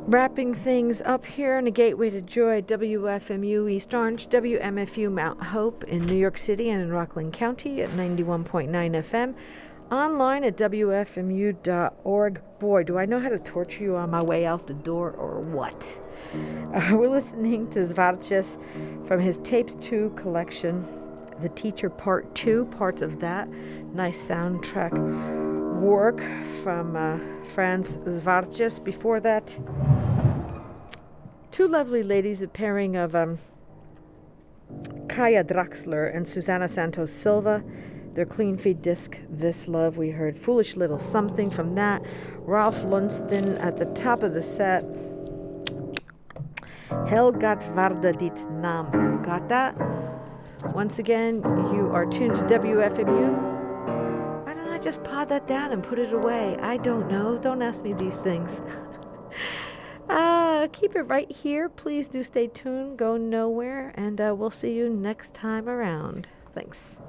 Wrapping things up here on the Gateway to Joy, WFMU East Orange, WMFU Mount Hope in New York City and in Rockland County at 91.9 FM. Online at WFMU.org. Boy, do I know how to torture you on my way out the door or what? We're listening to Zvartjes from his Tapes 2 collection, The Teacher Part 2, parts of that. Nice soundtrack work from Franz Zvartjes. Before that, two lovely ladies, a pairing of Kaya Draxler and Susana Santos Silva. Their Clean Feed disc, This Love. We heard Foolish Little Something from that. Ralph Lunston at the top of the set. Helgat Varda dit Nam. Got that? Once again, you are tuned to WFMU. Why don't I just pod that down and put it away? I don't know. Don't ask me these things. Keep it right here. Please do stay tuned. Go nowhere. And we'll see you next time around. Thanks.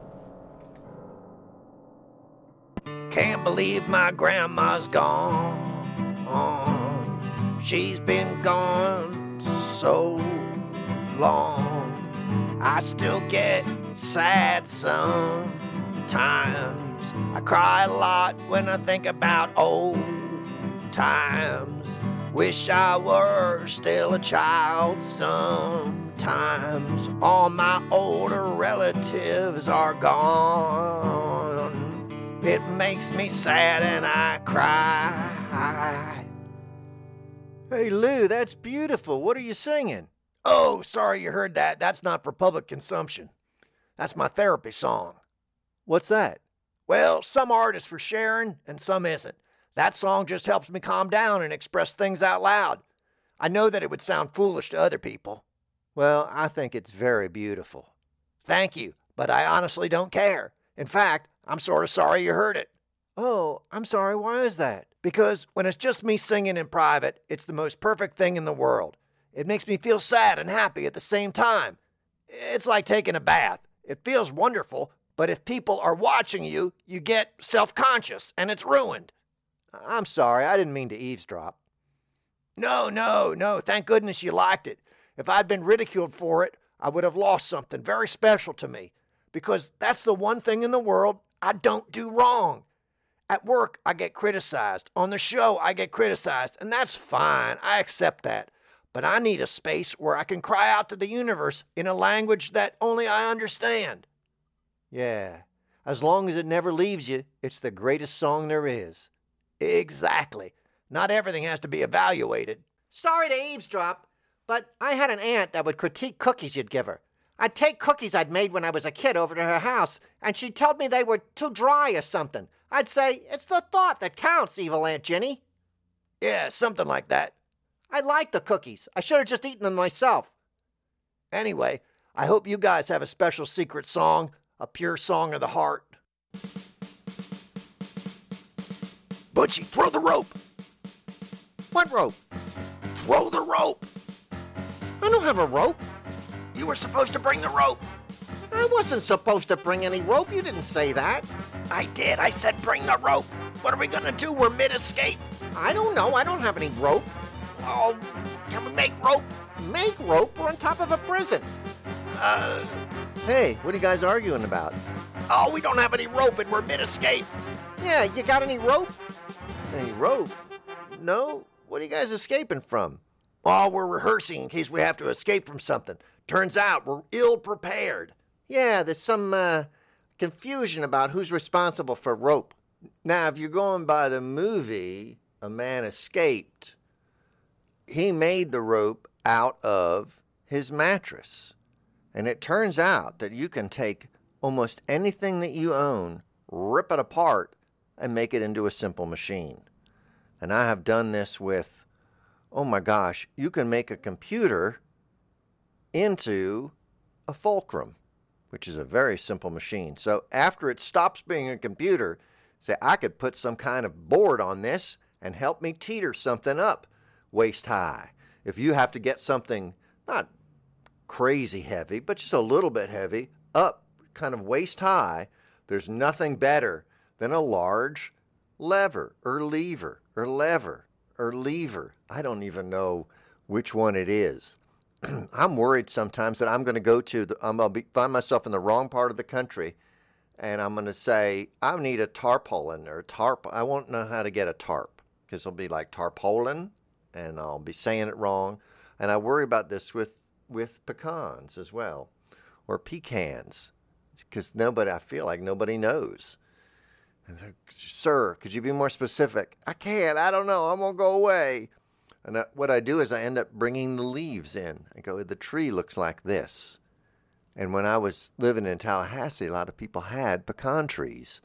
Can't believe my grandma's gone. She's been gone so long. I still get sad sometimes. I cry a lot when I think about old times. Wish I were still a child sometimes. All my older relatives are gone. It makes me sad and I cry. Hey, Lou, that's beautiful. What are you singing? Oh, sorry you heard that. That's not for public consumption. That's my therapy song. What's that? Well, some art is for sharing and some isn't. That song just helps me calm down and express things out loud. I know that it would sound foolish to other people. Well, I think it's very beautiful. Thank you, but I honestly don't care. In fact, I'm sort of sorry you heard it. Oh, I'm sorry. Why is that? Because when it's just me singing in private, it's the most perfect thing in the world. It makes me feel sad and happy at the same time. It's like taking a bath. It feels wonderful, but if people are watching you, you get self-conscious and it's ruined. I'm sorry. I didn't mean to eavesdrop. No. Thank goodness you liked it. If I'd been ridiculed for it, I would have lost something very special to me. Because that's the one thing in the world I don't do wrong. At work, I get criticized. On the show, I get criticized. And that's fine. I accept that. But I need a space where I can cry out to the universe in a language that only I understand. Yeah. As long as it never leaves you, it's the greatest song there is. Exactly. Not everything has to be evaluated. Sorry to eavesdrop, but I had an aunt that would critique cookies you'd give her. I'd take cookies I'd made when I was a kid over to her house, and she told me they were too dry or something. I'd say, it's the thought that counts, evil Aunt Ginny. Yeah, something like that. I liked the cookies. I should have just eaten them myself. Anyway, I hope you guys have a special secret song, a pure song of the heart. Butchie, throw the rope. What rope? Throw the rope. I don't have a rope. You were supposed to bring the rope. I wasn't supposed to bring any rope. You didn't say that. I did. I said bring the rope. What are we going to do? We're mid-escape. I don't know. I don't have any rope. Oh, can we make rope? Make rope? We're on top of a prison. Hey, what are you guys arguing about? Oh, we don't have any rope and we're mid-escape. Yeah, you got any rope? Any rope? No? What are you guys escaping from? Oh, we're rehearsing in case we have to escape from something. Turns out we're ill-prepared. Yeah, there's some confusion about who's responsible for rope. Now, if you're going by the movie, A Man Escaped, he made the rope out of his mattress. And it turns out that you can take almost anything that you own, rip it apart, and make it into a simple machine. And I have done this with, oh my gosh, you can make a computer into a fulcrum, which is a very simple machine. So after it stops being a computer, say I could put some kind of board on this and help me teeter something up waist high. If you have to get something not crazy heavy, but just a little bit heavy, up kind of waist high, there's nothing better than a large lever or lever or lever or lever. I don't even know which one it is. I'm worried sometimes that I'm going to find myself in the wrong part of the country, and I'm going to say, I need a tarpaulin or a tarp. I won't know how to get a tarp because it'll be like tarpaulin, and I'll be saying it wrong. And I worry about this with pecans as well, or pecans, because I feel like nobody knows. And they're, sir, could you be more specific? I can't. I don't know. I'm going to go away. And what I do is I end up bringing the leaves in. I go, the tree looks like this. And when I was living in Tallahassee, a lot of people had pecan trees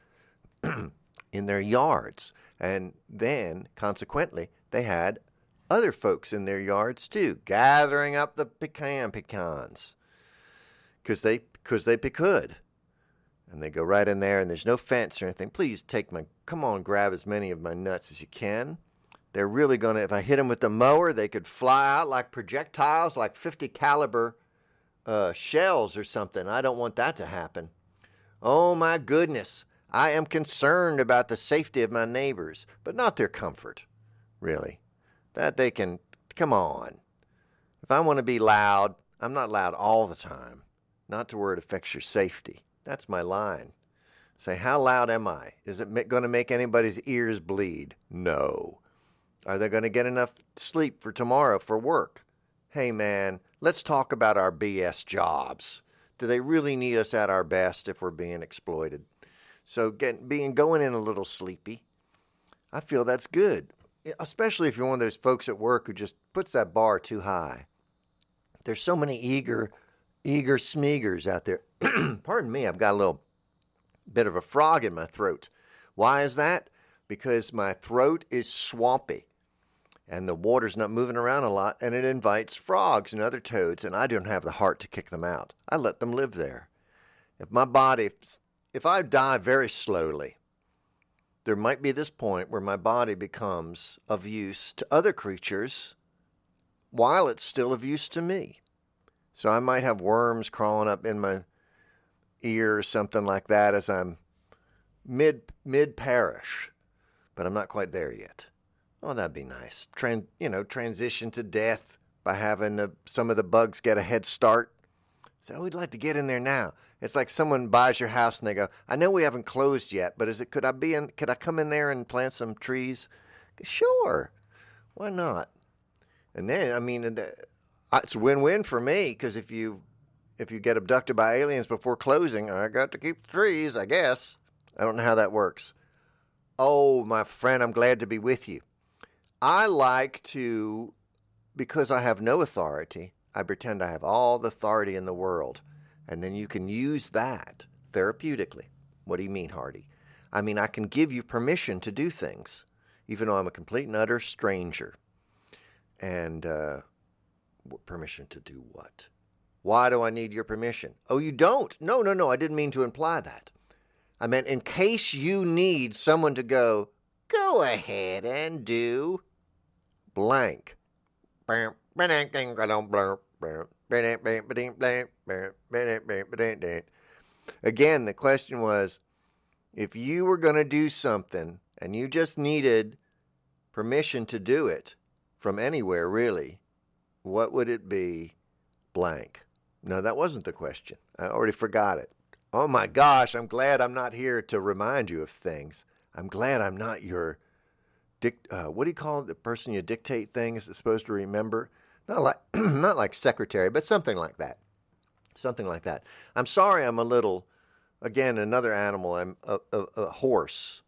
in their yards. And then, consequently, they had other folks in their yards too, gathering up the pecans. Because they could. And they go right in there, and there's no fence or anything. Please come on, grab as many of my nuts as you can. They're really going to, if I hit them with the mower, they could fly out like projectiles, like 50 caliber shells or something. I don't want that to happen. Oh my goodness. I am concerned about the safety of my neighbors, but not their comfort, really. That they can, come on. If I want to be loud, I'm not loud all the time. Not to where it affects your safety. That's my line. Say, how loud am I? Is it going to make anybody's ears bleed? No. Are they going to get enough sleep for tomorrow for work? Hey, man, let's talk about our BS jobs. Do they really need us at our best if we're being exploited? So going in a little sleepy, I feel that's good, especially if you're one of those folks at work who just puts that bar too high. There's so many eager smeagers out there. Pardon me, I've got a little bit of a frog in my throat. Why is that? Because my throat is swampy. And the water's not moving around a lot, and it invites frogs and other toads, and I don't have the heart to kick them out. I let them live there. If I die very slowly, there might be this point where my body becomes of use to other creatures while it's still of use to me. So I might have worms crawling up in my ear or something like that as I'm mid-parish, but I'm not quite there yet. Oh, that'd be nice. Transition to death by having some of the bugs get a head start. So we'd like to get in there now. It's like someone buys your house and they go, I know we haven't closed yet, but could I come in there and plant some trees? Sure. Why not? And then, it's a win-win for me, because if you get abducted by aliens before closing, I got to keep the trees, I guess. I don't know how that works. Oh, my friend, I'm glad to be with you. I like to, because I have no authority, I pretend I have all the authority in the world. And then you can use that therapeutically. What do you mean, Hardy? I mean, I can give you permission to do things, even though I'm a complete and utter stranger. And permission to do what? Why do I need your permission? Oh, you don't? No, I didn't mean to imply that. I meant in case you need someone to go ahead and do blank. Again, the question was, if you were going to do something and you just needed permission to do it from anywhere, really, what would it be? Blank. No, that wasn't the question. I already forgot it. Oh my gosh, I'm glad I'm not here to remind you of things. I'm glad I'm not your what do you call it? The person you dictate things is supposed to remember? Not like secretary, but something like that. Something like that. I'm sorry I'm a little, again, another animal. I'm a horse.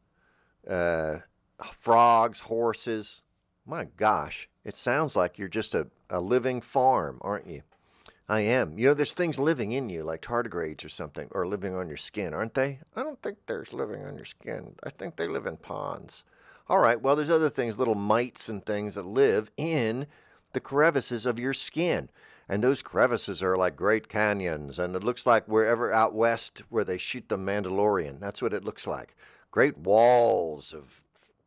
Frogs, horses. My gosh, it sounds like you're just a living farm, aren't you? I am. There's things living in you, like tardigrades or something, or living on your skin, aren't they? I don't think there's living on your skin. I think they live in ponds. All right, well, there's other things, little mites and things that live in the crevices of your skin. And those crevices are like great canyons, and it looks like wherever out west where they shoot the Mandalorian. That's what it looks like. Great walls of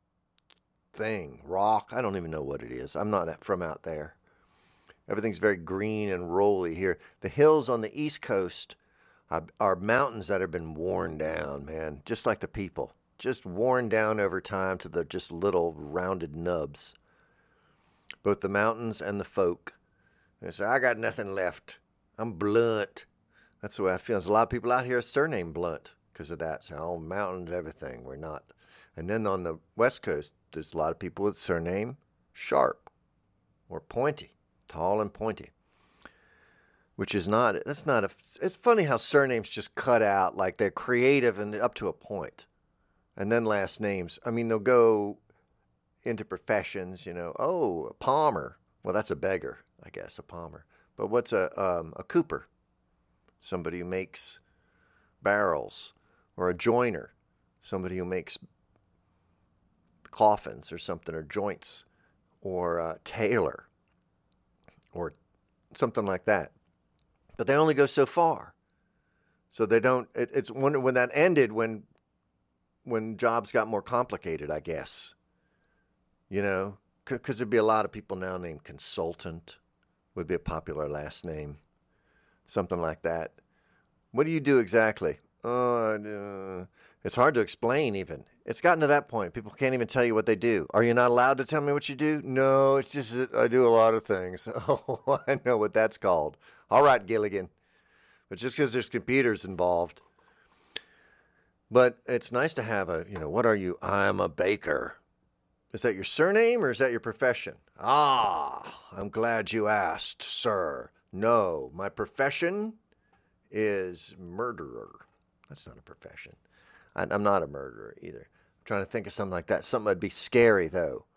rock. I don't even know what it is. I'm not from out there. Everything's very green and rolly here. The hills on the East Coast are mountains that have been worn down, man, just like the people. Just worn down over time to the just little rounded nubs. both the mountains and the folk. They say, I got nothing left. I'm Blunt. That's the way I feel. There's a lot of people out here surnamed Blunt because of that. So, oh, mountains, everything. We're not. And then on the West Coast, there's a lot of people with surname Sharp or Pointy, tall and pointy. Which is not, that's not a, it's funny how surnames just cut out, like they're creative and up to a point. And then last names, I mean, they'll go into professions, oh, a Palmer. Well, that's a beggar, I guess, a Palmer. But what's a Cooper? Somebody who makes barrels. Or a joiner, somebody who makes coffins or something, or joints. Or a tailor. Or something like that. But they only go so far. So they don't, it's when that ended, when jobs got more complicated, I guess. Because there'd be a lot of people now named consultant, would be a popular last name. Something like that. What do you do exactly? It's hard to explain even. It's gotten to that point. People can't even tell you what they do. Are you not allowed to tell me what you do? No, it's just that I do a lot of things. Oh, I know what that's called. All right, Gilligan. But just because there's computers involved. But it's nice to have what are you? I'm a baker. Is that your surname or is that your profession? Ah, I'm glad you asked, sir. No, my profession is murderer. That's not a profession. I'm not a murderer either. I'm trying to think of something like that. Something that'd be scary, though.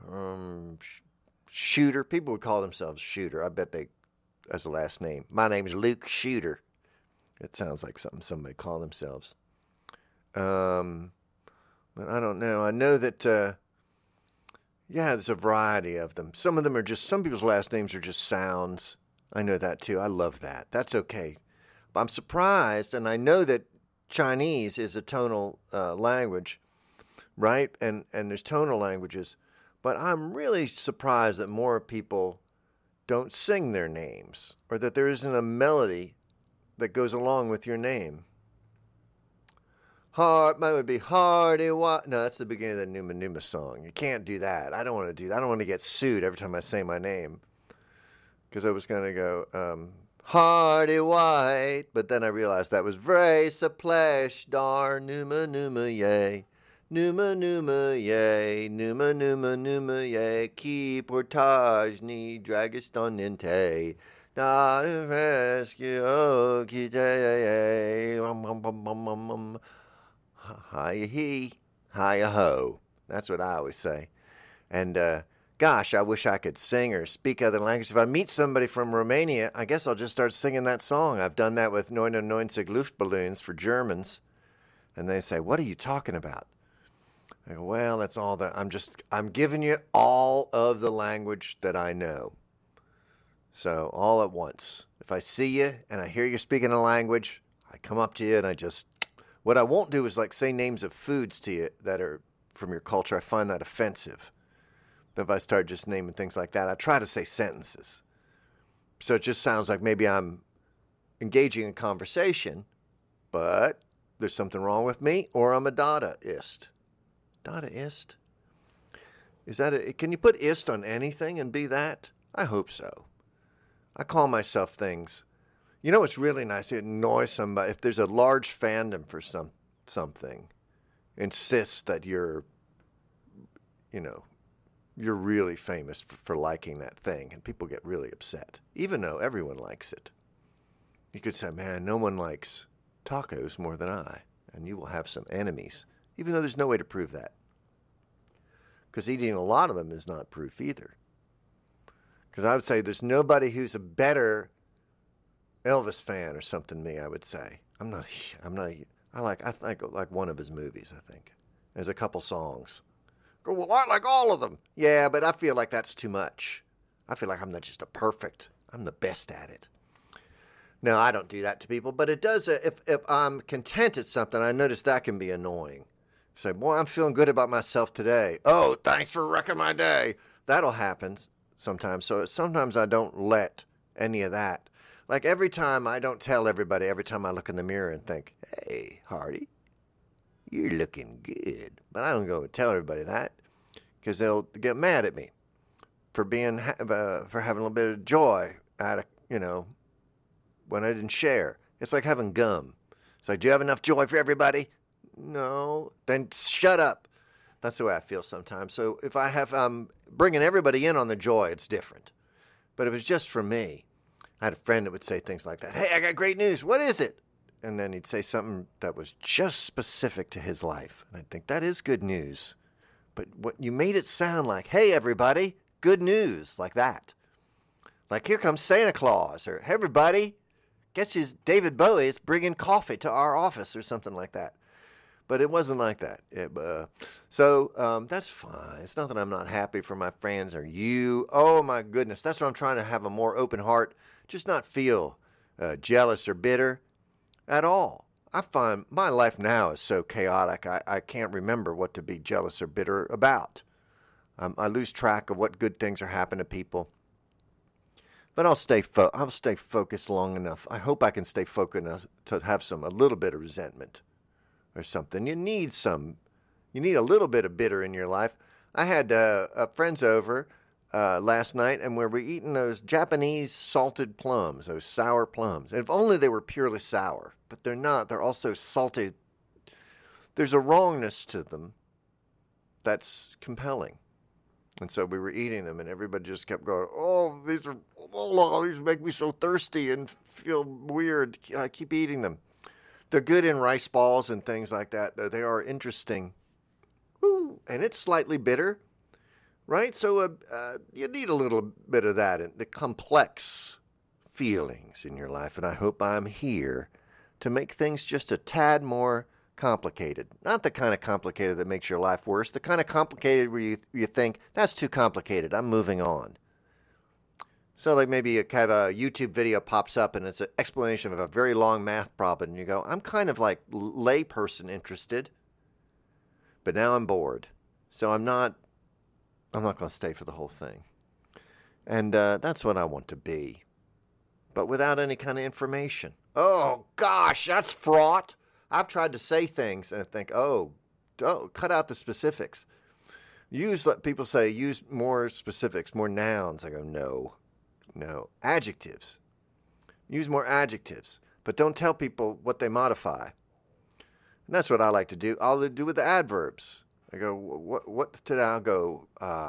Shooter. People would call themselves Shooter. I bet they, as a last name. My name is Luke Shooter. It sounds like something somebody call themselves. But I don't know. I know that, there's a variety of them. Some of them are just, some people's last names are just sounds. I know that too. I love that. That's okay. But I'm surprised, and I know that Chinese is a tonal language, right? And there's tonal languages. But I'm really surprised that more people don't sing their names, or that there isn't a melody that goes along with your name. Mine would be Hardy What? No, that's the beginning of the Numa Numa song. You can't do that. I don't want to do that. I don't want to get sued every time I say my name. Because I was going to go, Hardy White. But then I realized that was Vrace a Plesh Dar Numa Numa Yay. Numa Numa Yay. Numa Numa Numa Yay. Ki Portage Ni Dragiston Ninte. Not a rescue. Oh, Kite. Hiya he, hiya ho. That's what I always say. And gosh, I wish I could sing or speak other languages. If I meet somebody from Romania, I guess I'll just start singing that song. I've done that with 99 Luftballons for Germans. And they say, what are you talking about? I go, well, that's all that, I'm giving you all of the language that I know. So all at once. If I see you and I hear you speaking a language, I come up to you and what I won't do is like say names of foods to you that are from your culture. I find that offensive. But if I start just naming things like that, I try to say sentences. So it just sounds like maybe I'm engaging in conversation, but there's something wrong with me, or I'm a Dadaist. Dadaist? Can you put ist on anything and be that? I hope so. I call myself things. You know what's really nice? It annoys somebody. If there's a large fandom for something, insists that you're really famous for liking that thing, and people get really upset, even though everyone likes it. You could say, man, no one likes tacos more than I, and you will have some enemies, even though there's no way to prove that. Because eating a lot of them is not proof either. Because I would say there's nobody who's a better Elvis fan or something than me, I would say. I like one of his movies, I think. There's a couple songs. Go, well, I like all of them. Yeah, but I feel like that's too much. I feel like I'm not just I'm the best at it. No, I don't do that to people, but it does, if I'm content at something, I notice that can be annoying. Say, boy, I'm feeling good about myself today. Oh, thanks for wrecking my day. That'll happen sometimes. So sometimes I don't let any of that. Like every time I don't tell everybody, every time I look in the mirror and think, hey, Hardy, you're looking good. But I don't go and tell everybody that because they'll get mad at me. for for having a little bit of joy out of, when I didn't share. It's like having gum. It's like, do you have enough joy for everybody? No. Then shut up. That's the way I feel sometimes. So if I'm bringing everybody in on the joy, it's different. But if it's just for me, I had a friend that would say things like that. Hey, I got great news. What is it? And then he'd say something that was just specific to his life. And I'd think, that is good news. But what you made it sound like, hey, everybody, good news, like that. Like, here comes Santa Claus, or hey, everybody, guess who's David Bowie is bringing coffee to our office, or something like that. But it wasn't like that. So that's fine. It's not that I'm not happy for my friends or you. Oh, my goodness. That's what I'm trying to have a more open heart. Just not feel jealous or bitter at all. I find my life now is so chaotic, I can't remember what to be jealous or bitter about. I lose track of what good things are happening to people. But I'll stay focused long enough. I hope I can stay focused enough to have a little bit of resentment or something. You need a little bit of bitter in your life. I had friends over last night, and we were eating those Japanese salted plums, those sour plums. And if only they were purely sour, but they're not. They're also salty. There's a wrongness to them that's compelling. And so we were eating them, and everybody just kept going, these make me so thirsty and feel weird. I keep eating them. They're good in rice balls and things like that. They are interesting. Ooh, and it's slightly bitter, right? So you need a little bit of that, the complex feelings in your life. And I hope I'm here to make things just a tad more complicated. Not the kind of complicated that makes your life worse. The kind of complicated where you think, that's too complicated. I'm moving on. So like maybe a YouTube video pops up and it's an explanation of a very long math problem. And you go, I'm kind of like layperson interested. But now I'm bored. So I'm not going to stay for the whole thing. And that's what I want to be. But without any kind of information. Oh, gosh, that's fraught. I've tried to say things and I think, cut out the specifics. People say, use more specifics, more nouns. I go, no. Adjectives. Use more adjectives. But don't tell people what they modify. And that's what I like to do. I'll do with the adverbs. I go, what did I go,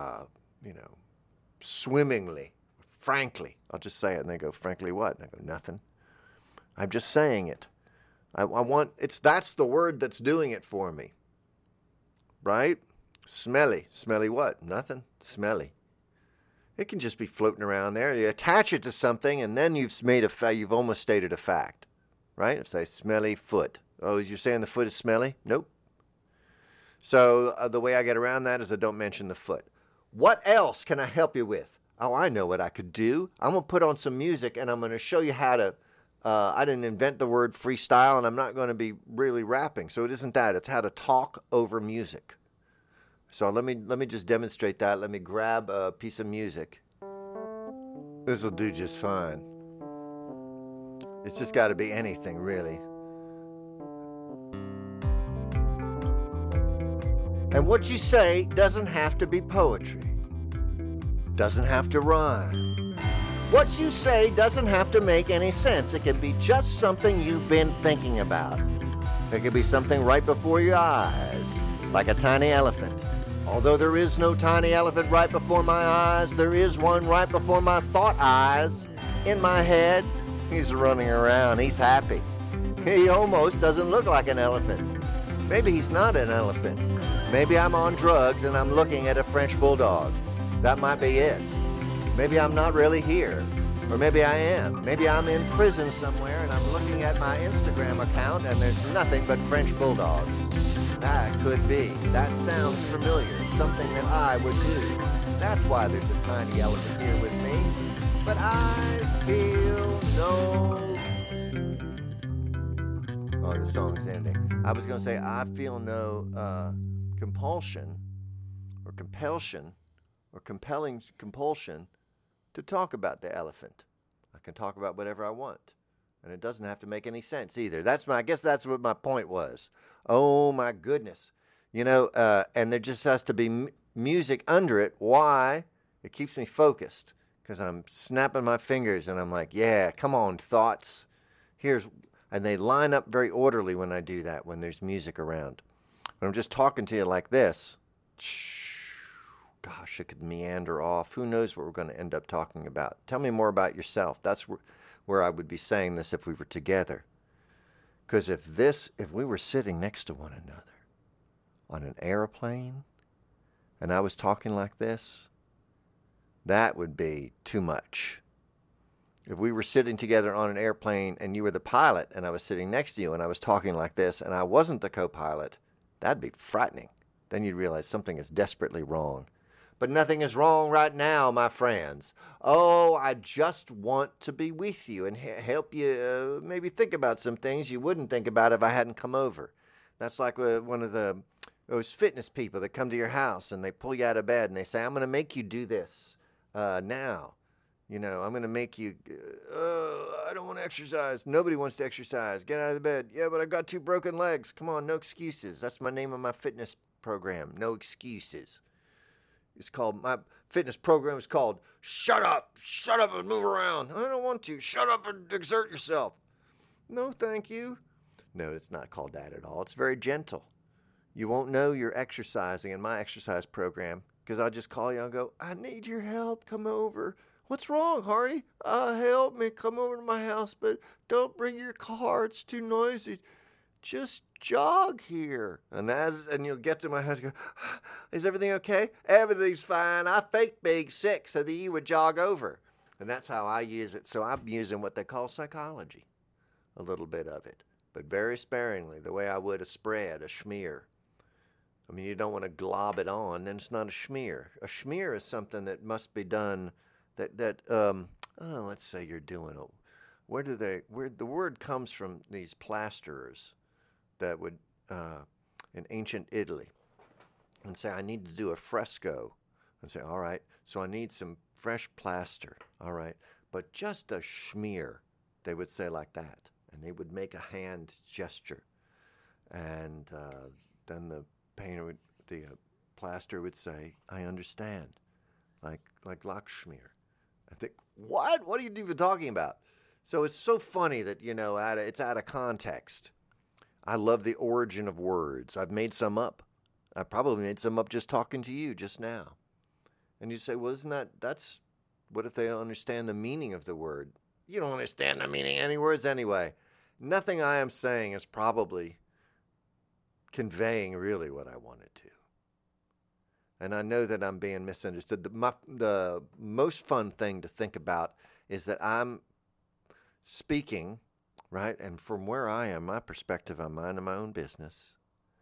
swimmingly, frankly. I'll just say it and they go, frankly what? And I go, nothing. I'm just saying it. That's the word that's doing it for me. Right? Smelly. Smelly what? Nothing. Smelly. It can just be floating around there. You attach it to something and then you've almost stated a fact. Right? Say smelly foot. Oh, you're saying the foot is smelly? Nope. So the way I get around that is I don't mention the foot. What else can I help you with? Oh, I know what I could do. I'm going to put on some music and I'm going to show you how to, I didn't invent the word freestyle and I'm not going to be really rapping. So it isn't that. It's how to talk over music. So let me just demonstrate that. Let me grab a piece of music. This will do just fine. It's just got to be anything, really. And what you say doesn't have to be poetry. Doesn't have to rhyme. What you say doesn't have to make any sense. It can be just something you've been thinking about. It could be something right before your eyes, like a tiny elephant. Although there is no tiny elephant right before my eyes, there is one right before my thought eyes. In my head, he's running around. He's happy. He almost doesn't look like an elephant. Maybe he's not an elephant. Maybe I'm on drugs and I'm looking at a French bulldog. That might be it. Maybe I'm not really here. Or maybe I am. Maybe I'm in prison somewhere and I'm looking at my Instagram account and there's nothing but French bulldogs. That could be. That sounds familiar. Something that I would do. That's why there's a tiny elephant here with me. But I feel no... Oh, the song's ending. I was going to say, I feel no compulsion or compulsion or compelling compulsion to talk about the elephant. I can talk about whatever I want. And it doesn't have to make any sense either. I guess that's what my point was. Oh, my goodness. And there just has to be music under it. Why? It keeps me focused because I'm snapping my fingers and I'm like, yeah, come on, thoughts. And they line up very orderly when I do that, when there's music around. When I'm just talking to you like this, gosh, it could meander off. Who knows what we're going to end up talking about? Tell me more about yourself. That's where I would be saying this if we were together. Because if we were sitting next to one another on an airplane and I was talking like this, that would be too much. If we were sitting together on an airplane and you were the pilot and I was sitting next to you and I was talking like this and I wasn't the co-pilot, that'd be frightening. Then you'd realize something is desperately wrong. But nothing is wrong right now, my friends. Oh, I just want to be with you and help you maybe think about some things you wouldn't think about if I hadn't come over. That's like one of those fitness people that come to your house and they pull you out of bed and they say, I'm going to make you do this now. You know, I'm going to make you, I don't want to exercise. Nobody wants to exercise. Get out of the bed. Yeah, but I've got 2 broken legs. Come on, no excuses. That's my name of my fitness program. No excuses. My fitness program is called Shut Up and Move Around. I don't want to. Shut up and exert yourself. No, thank you. No, it's not called that at all. It's very gentle. You won't know you're exercising in my exercise program because I'll just call you and go, I need your help. Come over. What's wrong, Hardy? Help me. Come over to my house, but don't bring your car. It's too noisy. Just jog here. And you'll get to my house and go, is everything okay? Everything's fine. I faked being sick so that you would jog over. And that's how I use it. So I'm using what they call psychology, a little bit of it, but very sparingly, the way I would a spread, a schmear. I mean, you don't want to glob it on, then it's not a schmear. A schmear is something that must be done let's say you're doing where the word comes from, these plasterers that would in ancient Italy, and say, I need to do a fresco, and say, all right, so I need some fresh plaster, all right, but just a schmear, they would say like that, and they would make a hand gesture, and then the painter the plaster would say, I understand, like Lakshmir. I think, what are you even talking about? So it's so funny that, it's out of context. I love the origin of words. I've made some up. I probably made some up just talking to you just now. And you say, well, what if they don't understand the meaning of the word? You don't understand the meaning of any words anyway. Nothing I am saying is probably conveying really what I wanted to. And I know that I'm being misunderstood. The most fun thing to think about is that I'm speaking, right? And from where I am, my perspective, I'm minding my own business.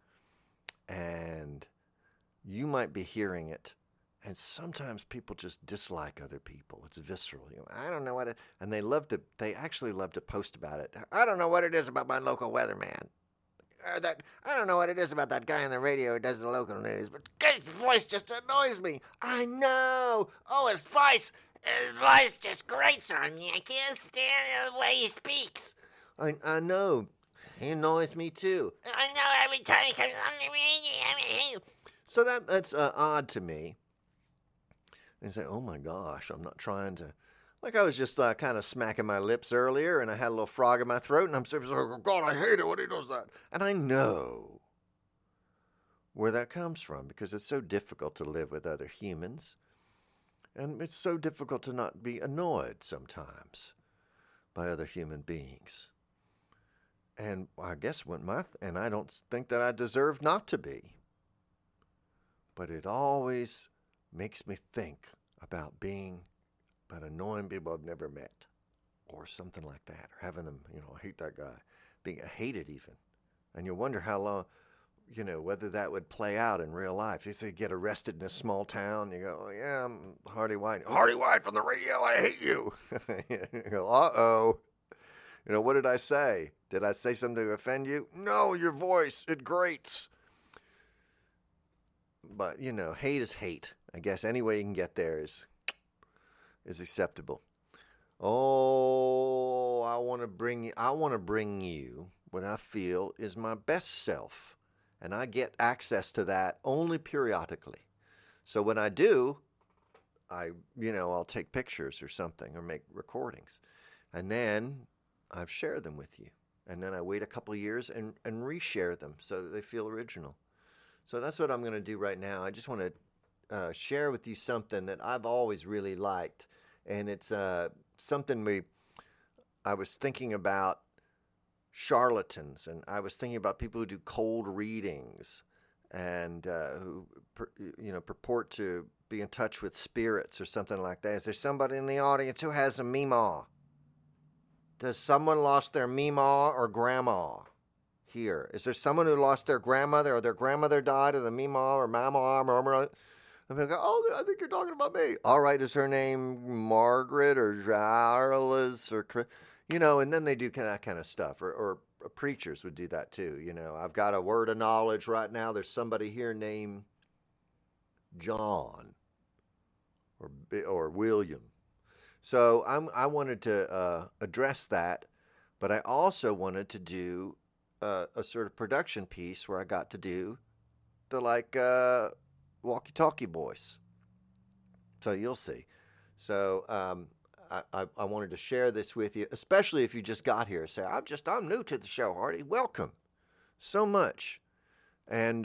And you might be hearing it. And sometimes people just dislike other people. It's visceral. I don't know and they actually love to post about it. I don't know what it is about my local weatherman. I don't know what it is about that guy on the radio who does the local news, but his voice just annoys me. I know. Oh, his voice just grates on me. I can't stand the way he speaks. I know. He annoys me too. I know every time he comes on the radio. So that's odd to me. And say, oh my gosh, I'm not trying to. Like I was just kind of smacking my lips earlier, and I had a little frog in my throat, and I'm saying, oh, God, I hate it when he does that. And I know where that comes from, because it's so difficult to live with other humans, and it's so difficult to not be annoyed sometimes by other human beings. And I guess and I don't think that I deserve not to be. But it always makes me think about annoying people I've never met, or something like that, or having them, I hate that guy, being hated even. And you wonder how long, whether that would play out in real life. You say you get arrested in a small town, you go, oh, yeah, I'm Hardy White. Hardy White from the radio, I hate you. You go, uh-oh. What did I say? Did I say something to offend you? No, your voice, it grates. But, hate is hate. I guess any way you can get there is acceptable. Oh, I want to bring you what I feel is my best self, and I get access to that only periodically. So when I do, I'll take pictures or something or make recordings. And then I share them with you. And then I wait a couple of years and reshare them so that they feel original. So that's what I'm going to do right now. I just want to share with you something that I've always really liked. And it's something I was thinking about charlatans, and I was thinking about people who do cold readings and who purport to be in touch with spirits or something like that. Is there somebody in the audience who has a meemaw? Does someone lost their meemaw or grandma here? Is there someone who lost their grandmother or their grandmother died of the meemaw or mama or I'm like, oh, I think you're talking about me. All right, is her name Margaret or Charles or and then they do that kind of stuff. Or preachers would do that too. I've got a word of knowledge right now. There's somebody here named John or William. So I wanted to address that, but I also wanted to do a sort of production piece where I got to do the walkie-talkie voice. So you'll see. So I wanted to share this with you, especially if you just got here. Say, I'm new to the show, Hardy. Welcome so much, and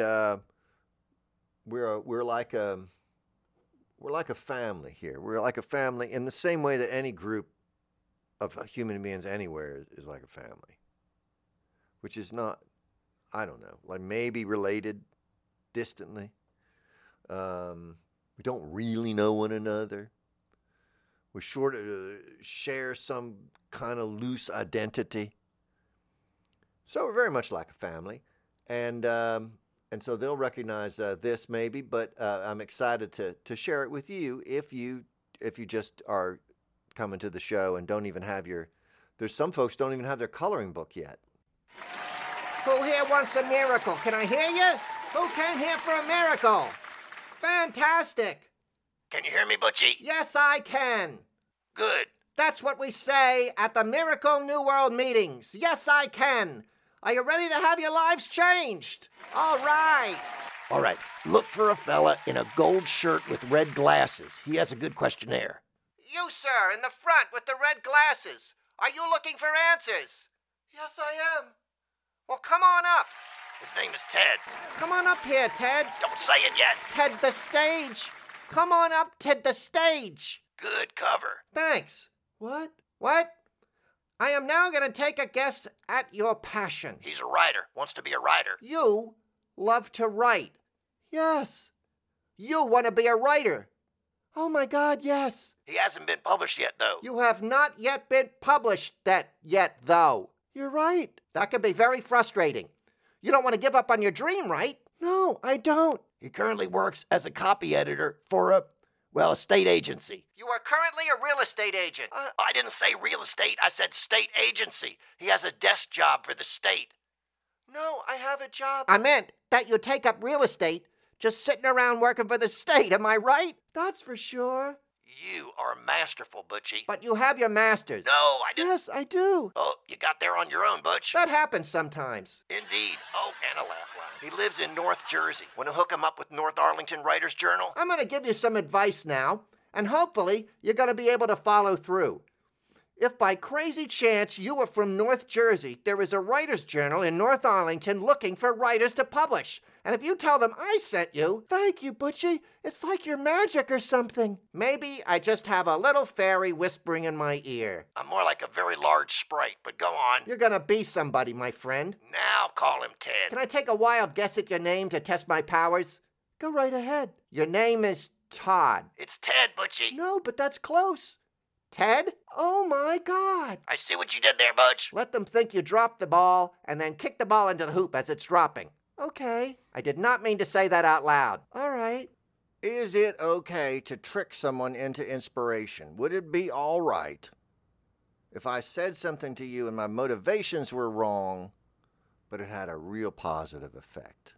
we're like a family here. We're like a family in the same way that any group of human beings anywhere is like a family, which is not, I don't know, like maybe related distantly. We don't really know one another. We share some kind of loose identity. So we're very much like a family, and so they'll recognize this maybe. But I'm excited to share it with you if you just are coming to the show and don't even have there's some folks don't even have their coloring book yet. Who here wants a miracle? Can I hear you? Who came here for a miracle? Fantastic. Can you hear me, Butchie? Yes, I can. Good. That's what we say at the Miracle New World meetings. Yes, I can. Are you ready to have your lives changed? All right. All right. Look for a fella in a gold shirt with red glasses. He has a good questionnaire. You, sir, in the front with the red glasses. Are you looking for answers? Yes, I am. Well, come on up. His name is Ted. Come on up here, Ted. Don't say it yet. Ted the stage. Come on up, Ted the stage. Good cover. Thanks. What? What? I am now going to take a guess at your passion. He's a writer. Wants to be a writer. You love to write. Yes. You want to be a writer. Oh, my God, yes. He hasn't been published yet, though. You have not yet been published yet, though. You're right. That can be very frustrating. You don't want to give up on your dream, right? No, I don't. He currently works as a copy editor for a state agency. You are currently a real estate agent. I didn't say real estate. I said state agency. He has a desk job for the state. No, I have a job. I meant that you take up real estate just sitting around working for the state. Am I right? That's for sure. You are masterful, Butchie. But you have your master's. No, I didn't. Yes, I do. Oh, you got there on your own, Butch. That happens sometimes. Indeed. Oh, and a laugh line. He lives in North Jersey. Want to hook him up with North Arlington Writers Journal? I'm going to give you some advice now, and hopefully you're going to be able to follow through. If by crazy chance you are from North Jersey, there is a writer's journal in North Arlington looking for writers to publish. And if you tell them I sent you, thank you, Butchie. It's like you're magic or something. Maybe I just have a little fairy whispering in my ear. I'm more like a very large sprite, but go on. You're gonna be somebody, my friend. Now call him Ted. Can I take a wild guess at your name to test my powers? Go right ahead. Your name is Todd. It's Ted, Butchie. No, but that's close. Ted? Oh, my God. I see what you did there, Butch. Let them think you dropped the ball and then kick the ball into the hoop as it's dropping. Okay. I did not mean to say that out loud. All right. Is it okay to trick someone into inspiration? Would it be all right if I said something to you and my motivations were wrong, but it had a real positive effect?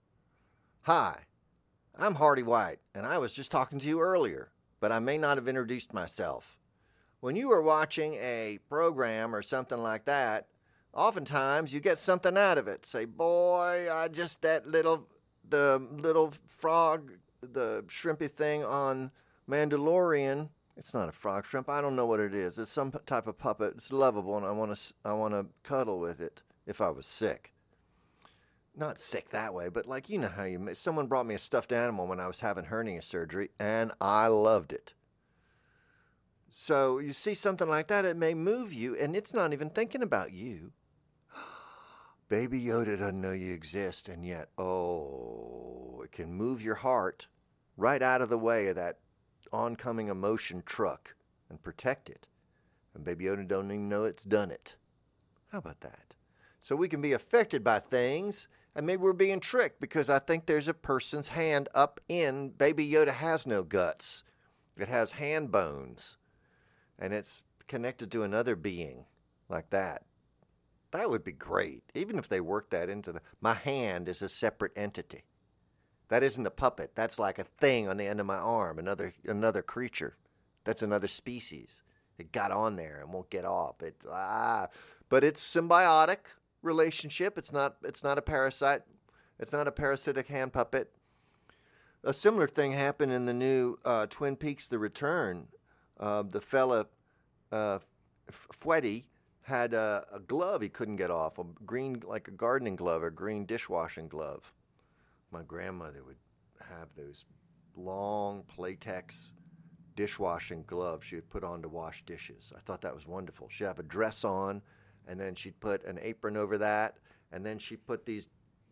Hi, I'm Hardy White, and I was just talking to you earlier, but I may not have introduced myself. When you are watching a program or something like that, oftentimes you get something out of it. Say, boy, the little frog, the shrimpy thing on Mandalorian. It's not a frog shrimp. I don't know what it is. It's some type of puppet. It's lovable, and I want to cuddle with it if I was sick. Not sick that way, but like, you know how someone brought me a stuffed animal when I was having hernia surgery, and I loved it. So you see something like that, it may move you, and it's not even thinking about you. Baby Yoda doesn't know you exist, and yet, it can move your heart right out of the way of that oncoming emotion truck and protect it. And Baby Yoda don't even know it's done it. How about that? So we can be affected by things, and maybe we're being tricked because I think there's a person's hand up in. Baby Yoda has no guts. It has hand bones, and it's connected to another being like that. That would be great, even if they worked that into my hand is a separate entity. That isn't a puppet. That's like a thing on the end of my arm, another creature. That's another species. It got on there and won't get off. But it's symbiotic relationship. It's not a parasite. It's not a parasitic hand puppet. A similar thing happened in the new Twin Peaks: The Return. The fella Freddy had a glove he couldn't get off, a green, like a gardening glove, or green dishwashing glove. My grandmother would have those long Playtex dishwashing gloves she would put on to wash dishes. I thought that was wonderful. She'd have a dress on, and then she'd put an apron over that, and then she'd put these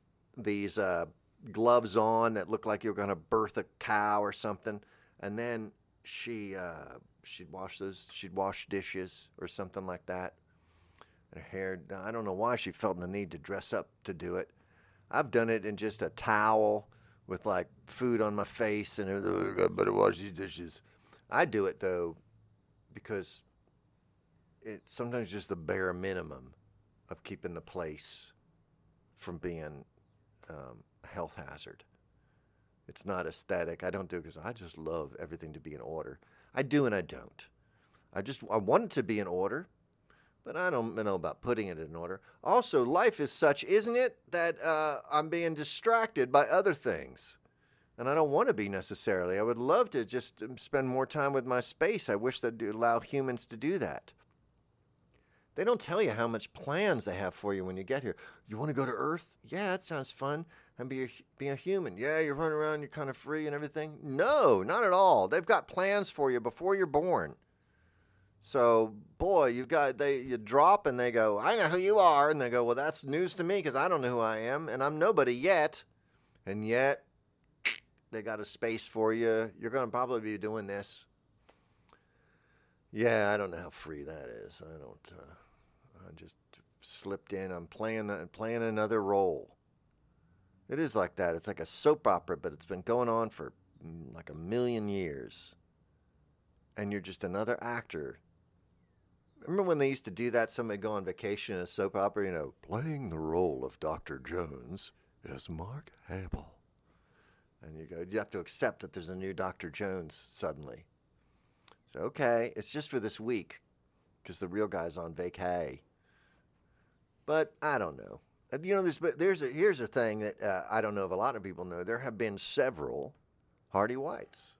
gloves on that looked like you were going to birth a cow or something, and then she'd wash dishes or something like that. And her hair, I don't know why she felt the need to dress up to do it. I've done it in just a towel with like food on my face and everything. I better wash these dishes. I do it though because it's sometimes just the bare minimum of keeping the place from being a health hazard. It's not aesthetic. I don't do it because I just love everything to be in order. I do and I don't. I want it to be in order, but I don't know about putting it in order. Also, life is such, isn't it, that I'm being distracted by other things. And I don't want to be necessarily. I would love to just spend more time with my space. I wish they'd allow humans to do that. They don't tell you how much plans they have for you when you get here. You want to go to Earth? Yeah, that sounds fun. And be a human. Yeah, you're running around, you're kind of free and everything. No, not at all. They've got plans for you before you're born. So, boy, you drop and they go, I know who you are. And they go, well, that's news to me because I don't know who I am. And I'm nobody yet. And yet, they got a space for you. You're going to probably be doing this. Yeah, I don't know how free that is. I just slipped in. I'm playing another role. It is like that. It's like a soap opera, but it's been going on for like 1 million years. And you're just another actor. Remember when they used to do that? Somebody go on vacation in a soap opera, playing the role of Dr. Jones is Mark Hamill. And you have to accept that there's a new Dr. Jones suddenly. So, okay, it's just for this week because the real guy's on vacay. But I don't know. Here's a thing that I don't know if a lot of people know. There have been several Hardy Whites.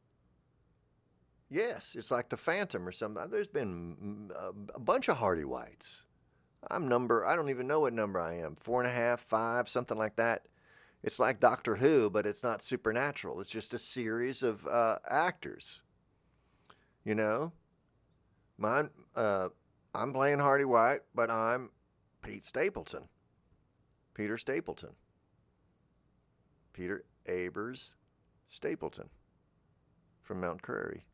Yes, it's like the Phantom or something. There's been a bunch of Hardy Whites. I don't even know what number I am. 4.5, 5, something like that. It's like Doctor Who, but it's not supernatural. It's just a series of actors. I'm playing Hardy White, but I'm Peter Stapleton. Peter Abers Stapleton from Mount Prairie.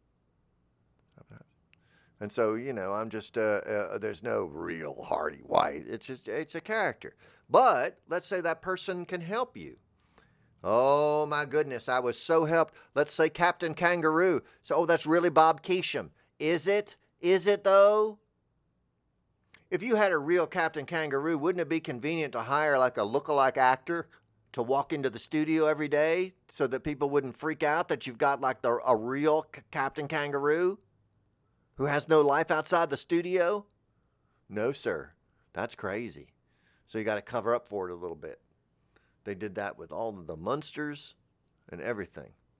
And so, I'm just, there's no real Hardy White. It's a character. But let's say that person can help you. Oh, my goodness, I was so helped. Let's say Captain Kangaroo. So, that's really Bob Keesham. Is it? Is it, though? If you had a real Captain Kangaroo, wouldn't it be convenient to hire like a lookalike actor to walk into the studio every day so that people wouldn't freak out that you've got like a real Captain Kangaroo who has no life outside the studio? No, sir. That's crazy. So you got to cover up for it a little bit. They did that with all of the Munsters and everything.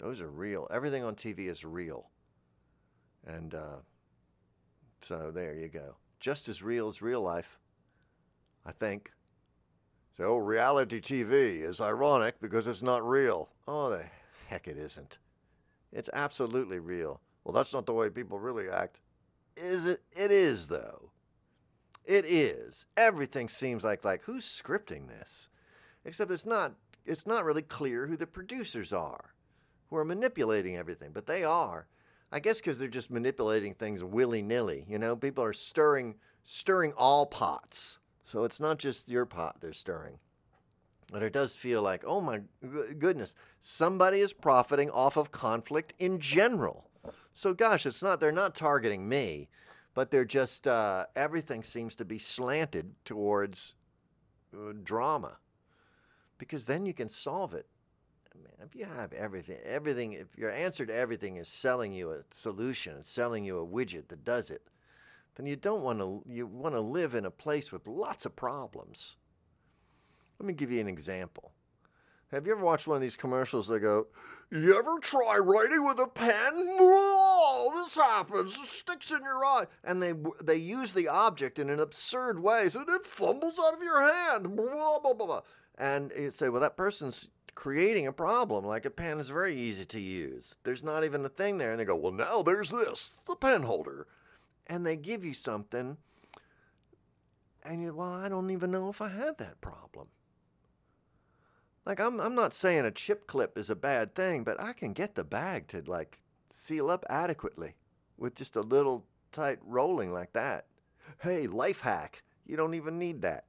Those are real. Everything on TV is real. And so there you go. Just as real as real life, I think. So reality TV is ironic because it's not real. Oh, the heck it isn't. It's absolutely real. Well, that's not the way people really act. Is it? It is, though. It is. Everything seems like who's scripting this? Except it's not really clear who the producers are, who are manipulating everything, but they are. I guess because they're just manipulating things willy-nilly. You know, people are stirring all pots. So it's not just your pot they're stirring. But it does feel like, oh my goodness, somebody is profiting off of conflict in general. So gosh, they're not targeting me, but they're just, everything seems to be slanted towards drama. Because then you can solve it. Man, if you have everything, if your answer to everything is selling you a solution, selling you a widget that does it, then you want to live in a place with lots of problems. Let me give you an example. Have you ever watched one of these commercials that go, you ever try writing with a pen? Oh, this happens. It sticks in your eye. And they use the object in an absurd way, so it fumbles out of your hand. Blah, blah, blah, blah. And you say, well, that person's creating a problem. Like a pen is very easy to use. There's not even a thing there. And they go, well, now there's this, the pen holder. And they give you something, and you, well, I don't even know if I had that problem. Like, I'm not saying a chip clip is a bad thing, but I can get the bag to, seal up adequately with just a little tight rolling like that. Hey, life hack. You don't even need that.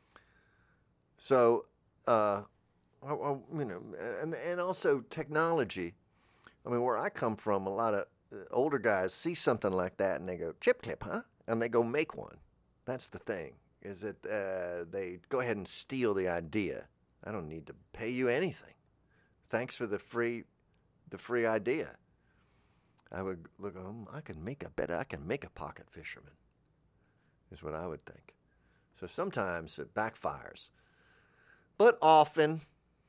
So, and also technology. I mean, where I come from, a lot of older guys see something like that and they go, chip clip, huh? And they go make one. That's the thing, is that they go ahead and steal the idea. I don't need to pay you anything. Thanks for the free idea. I would look, I can make a pocket fisherman, is what I would think. So sometimes it backfires. But often,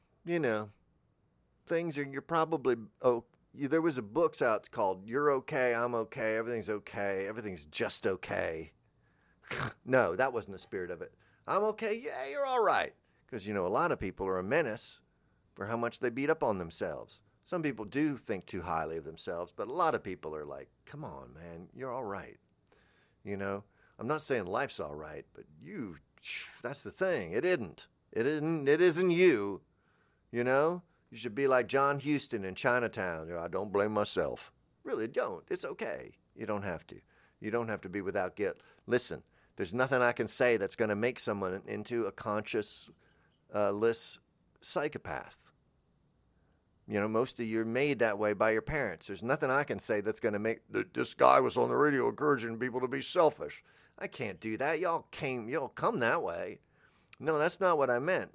things are, you're probably, there was a book out called You're Okay, I'm Okay, everything's just okay. No, that wasn't the spirit of it. I'm okay, yeah, you're all right. Because, a lot of people are a menace for how much they beat up on themselves. Some people do think too highly of themselves, but a lot of people are like, come on, man, you're all right. I'm not saying life's all right, but that's the thing. It isn't. It isn't you, You should be like John Huston in Chinatown. I don't blame myself. Really, don't. It's okay. You don't have to. You don't have to be without guilt. Listen, there's nothing I can say that's going to make someone into a conscious psychopath. Most of you are made that way by your parents. There's nothing I can say that's going to make this guy was on the radio encouraging people to be selfish. I can't do that. Y'all come that way. No, that's not what I meant.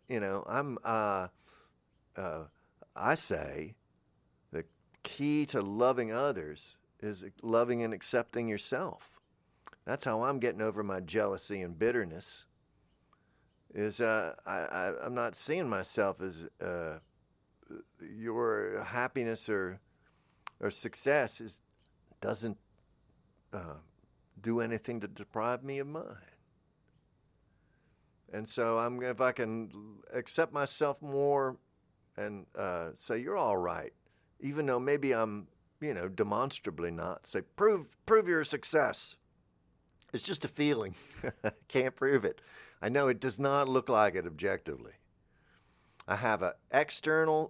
I say the key to loving others is loving and accepting yourself. That's how I'm getting over my jealousy and bitterness. I'm not seeing myself as your happiness or success doesn't do anything to deprive me of mine. And so if I can accept myself more and say you're all right, even though maybe I'm demonstrably not. Say prove your success. It's just a feeling. Can't prove it. I know it does not look like it objectively. I have an external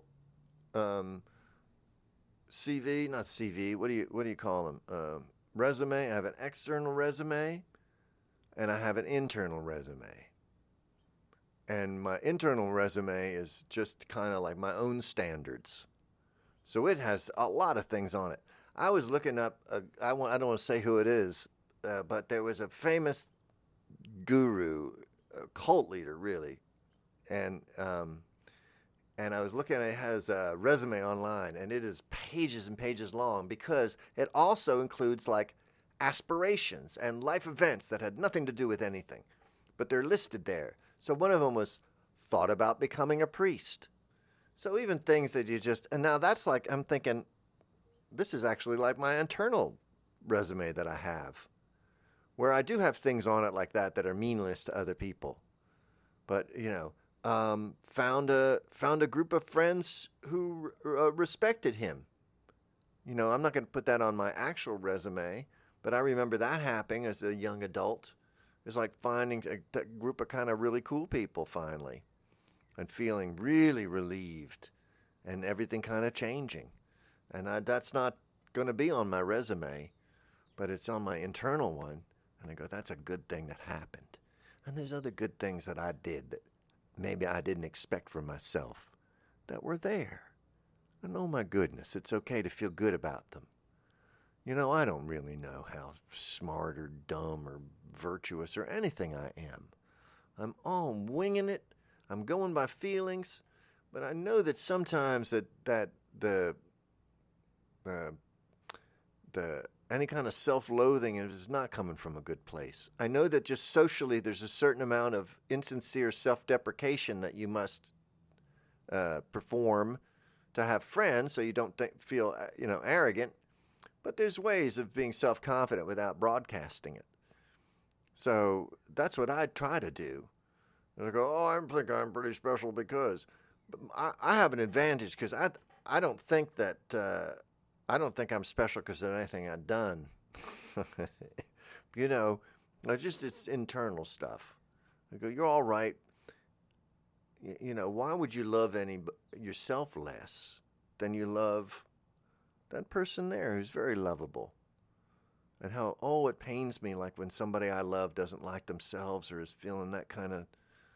CV, not CV. What do you call them? Resume. I have an external resume, and I have an internal resume. And my internal resume is just kind of like my own standards. So it has a lot of things on it. I was looking up. I don't want to say who it is, but there was a famous guru, a cult leader, really, and I was looking at it. It has a resume online, and it is pages and pages long because it also includes aspirations and life events that had nothing to do with anything, but they're listed there. So one of them was thought about becoming a priest. So even things that you just, and now that's like, I'm thinking, this is actually like my internal resume that I have, where I do have things on it like that are meaningless to other people. But, found a group of friends who respected him. I'm not going to put that on my actual resume, but I remember that happening as a young adult. It was like finding a group of kind of really cool people finally and feeling really relieved and everything kind of changing. And that's not going to be on my resume, but it's on my internal one. And I go, that's a good thing that happened. And there's other good things that I did that maybe I didn't expect for myself that were there. And oh my goodness, it's okay to feel good about them. I don't really know how smart or dumb or virtuous or anything I am. I'm all winging it. I'm going by feelings. But I know that sometimes that the any kind of self-loathing is not coming from a good place. I know that just socially there's a certain amount of insincere self-deprecation that you must perform to have friends so you don't feel arrogant. But there's ways of being self-confident without broadcasting it. So that's what I try to do. And I go, I think I'm pretty special because I have an advantage because I don't think that I don't think I'm special because of anything I've done. It's internal stuff. I go, you're all right. Why would you love yourself less than you love that person there who's very lovable? And how, it pains me like when somebody I love doesn't like themselves or is feeling that kind of,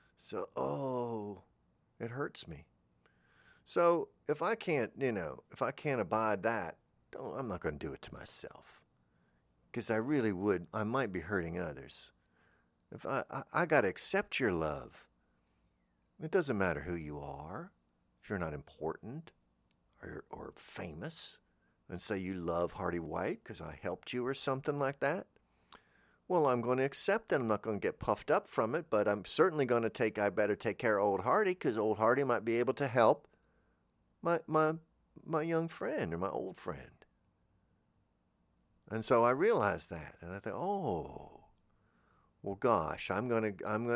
it hurts me. So if I can't abide that, I'm not going to do it to myself. Because I might be hurting others. If I got to accept your love. It doesn't matter who you are. If you're not important or famous, and say you love Hardy White because I helped you or something like that, well, I'm going to accept it. I'm not going to get puffed up from it, but I'm certainly going to I better take care of old Hardy because old Hardy might be able to help my young friend or my old friend. And so I realized that, and I thought, well, gosh, I'm gonna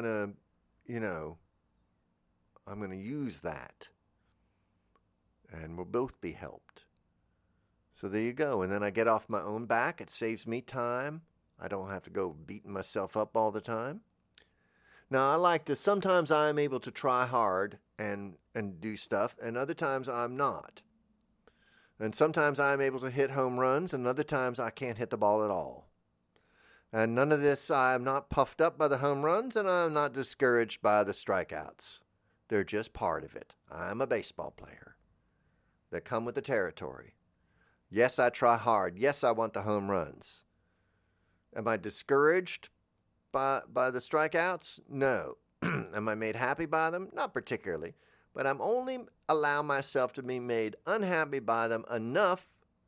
use that, and we'll both be helped. So there you go. And then I get off my own back. It saves me time. I don't have to go beating myself up all the time. Now, I like to, sometimes I'm able to try hard and do stuff, and other times I'm not. And sometimes I'm able to hit home runs, and other times I can't hit the ball at all. And none of this, I'm not puffed up by the home runs, and I'm not discouraged by the strikeouts. They're just part of it. I'm a baseball player. They come with the territory. Yes, I try hard. Yes, I want the home runs. Am I discouraged by the strikeouts? No. Am I made happy by them? Not particularly. But I'm only allow myself to be made unhappy by them enough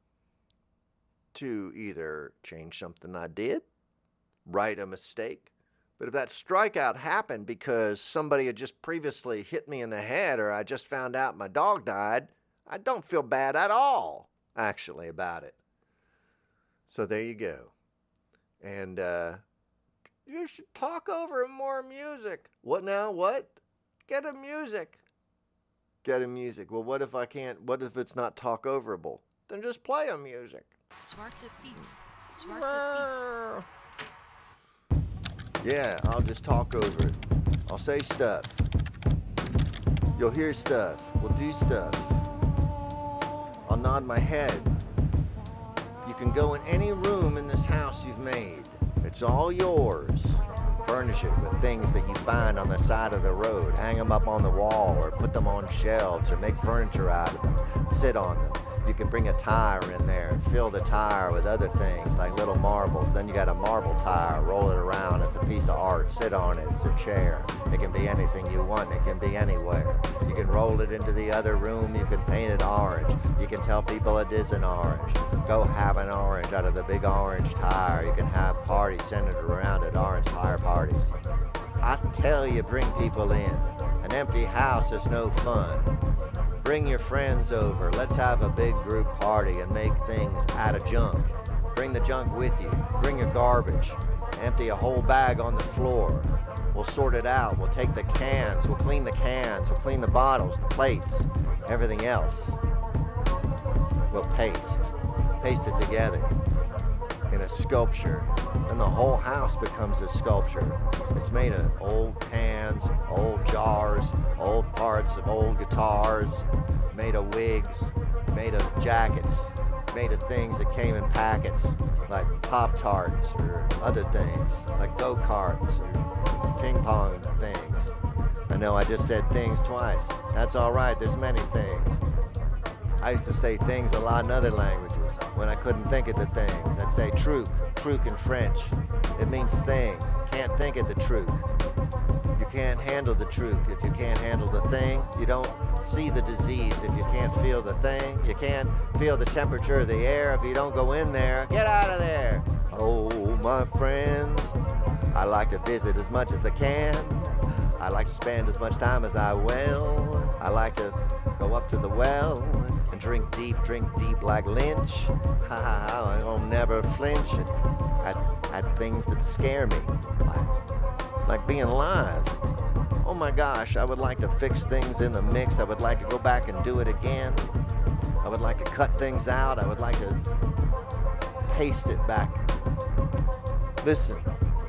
to either change something I did, right a mistake. But if that strikeout happened because somebody had just previously hit me in the head or I just found out my dog died, I don't feel bad at all, actually, about it. So there you go. And you should talk over more music. What now? What? Get a music. Get a music. Well, what if I can't? What if it's not talk overable? Then just play a music. Zwarte Piet. Zwarte Piet. Yeah, I'll just talk over it. I'll say stuff. You'll hear stuff. We'll do stuff. I'll nod my head. You can go in any room in this house you've made. It's all yours. Furnish it with things that you find on the side of the road. Hang them up on the wall or put them on shelves or make furniture out of them. Sit on them. You can bring a tire in there and fill the tire with other things like little marbles. Then you got a marble tire. Roll it around. It's a piece of art. Sit on it. It's a chair. It can be anything you want. It can be anywhere. You can roll it into the other room. You can paint it orange. You can tell people it is an orange. Go have an orange out of the big orange tire. You can have parties centered around it. Orange tire parties. I tell you, bring people in. An empty house is no fun. Bring your friends over. Let's have a big group party and make things out of junk. Bring the junk with you. Bring your garbage. Empty a whole bag on the floor. We'll sort it out. We'll take the cans. We'll clean the cans. We'll clean the bottles, the plates, everything else. We'll paste it together in a sculpture. And the whole house becomes a sculpture. It's made of old cans, old jars, old parts of old guitars, made of wigs, made of jackets, made of things that came in packets, like Pop-Tarts or other things, like go-karts or ping pong things. I know I just said things twice. That's all right, there's many things. I used to say things a lot in other languages when I couldn't think of the things. I'd say truc in French. It means thing. Can't think of the truc. You can't handle the truc if you can't handle the thing. You don't see the disease if you can't feel the thing. You can't feel the temperature of the air if you don't go in there. Get out of there. Oh, my friends, I like to visit as much as I can. I like to spend as much time as I will. I like to go up to the well and drink deep like Lynch. Ha ha ha, I will never flinch at things that scare me. Like being alive. Oh my gosh, I would like to fix things in the mix. I would like to go back and do it again. I would like to cut things out. I would like to paste it back. Listen,